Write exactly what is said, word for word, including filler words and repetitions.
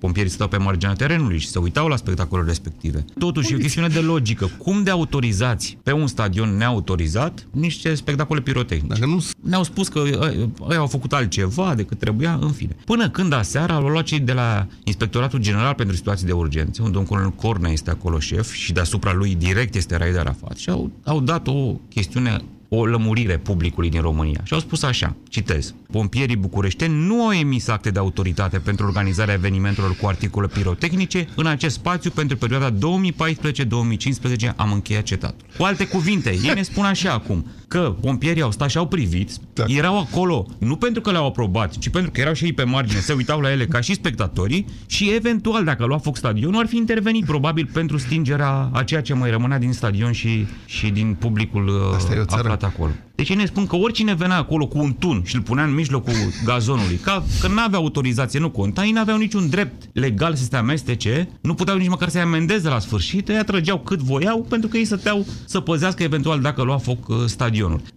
pompierii stăteau pe marginea terenului și se uitau la spectacolele respective. Totuși, e o chestiune de logică. Cum de autorizați pe un stadion neautorizat niște spectacole pirotehnice? Dacă nu... Ne-au spus că ei au făcut altceva decât trebuia, în fine. Până când aseară au luat cei de la Inspectoratul General pentru Situații de Urgență, unde un colonel Cornea este acolo șef și deasupra lui direct este Raed Arafat, și au, au dat o chestiune, o lămurire publicului din România. Și au spus așa, citez: pompierii bucureșteni nu au emis acte de autoritate pentru organizarea evenimentelor cu articole pirotehnice în acest spațiu pentru perioada două mii paisprezece două mii cincisprezece, am încheiat citatul. Cu alte cuvinte, ei ne spun așa acum, că pompierii au stat și au privit, da. Erau acolo, nu pentru că le-au aprobat, ci pentru că erau și ei pe margine, se uitau la ele ca și spectatorii și eventual, dacă lua foc stadionul, ar fi intervenit probabil pentru stingerea a ceea ce mai rămânea din stadion și, și din publicul aflat acolo. Deci ei ne spun că oricine venea acolo cu un tun și îl punea în mijlocul gazonului, ca, că n-avea autorizație, nu conta, ei n-aveau niciun drept legal să se amestece, nu puteau nici măcar să-i amendeze la sfârșit, ei atrăgeau cât voiau pentru că ei stăteau să păzească eventual dacă lua foc stadionul.